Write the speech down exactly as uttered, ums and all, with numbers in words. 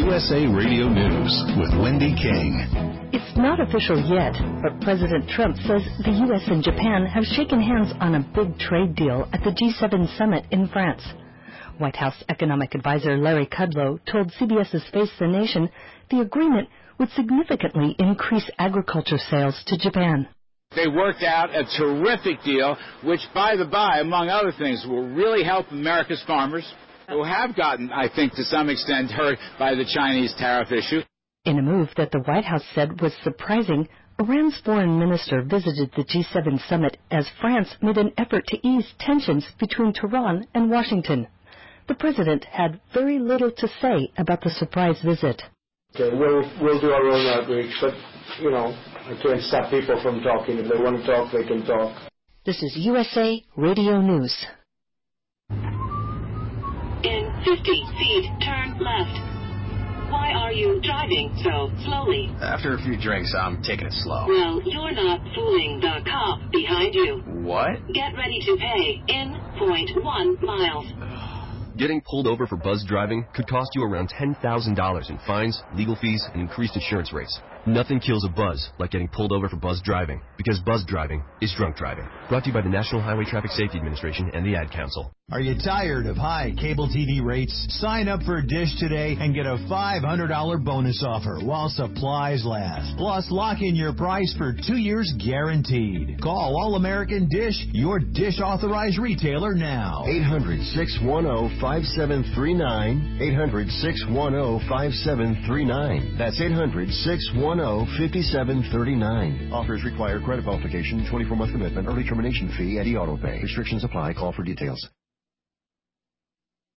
U S A Radio News with Wendy King. It's not official yet, but President Trump says the U S and Japan have shaken hands on a big trade deal at the G seven summit in France. White House economic advisor Larry Kudlow told CBS's Face the Nation the agreement would significantly increase agriculture sales to Japan. They worked out a terrific deal, which, by the by, among other things, will really help America's farmers, who have gotten, I think, to some extent hurt by the Chinese tariff issue. In a move that the White House said was surprising, Iran's foreign minister visited the G seven summit as France made an effort to ease tensions between Tehran and Washington. The president had very little to say about the surprise visit. Okay, we'll, we'll do our own outreach, but, you know, I can't stop people from talking. If they want to talk, they can talk. This is U S A Radio News. In fifty feet, turn left. Why are you driving so slowly? After a few drinks, I'm taking it slow. Well, you're not fooling the cop behind you. What? Get ready to pay in point one miles. Getting pulled over for buzz driving could cost you around ten thousand dollars in fines, legal fees, and increased insurance rates. Nothing kills a buzz like getting pulled over for buzz driving, because buzz driving is drunk driving. Brought to you by the National Highway Traffic Safety Administration and the Ad Council. Are you tired of high cable T V rates? Sign up for Dish today and get a five hundred dollars bonus offer while supplies last. Plus, lock in your price for two years guaranteed. Call All American Dish, your Dish authorized retailer now. eight hundred, six one zero, five seven three nine. eight hundred, six one zero, five seven three nine. That's eight hundred, six one zero, five seven three nine. Offers require credit qualification, twenty-four month commitment, early termination fee, and e-auto pay. Restrictions apply. Call for details.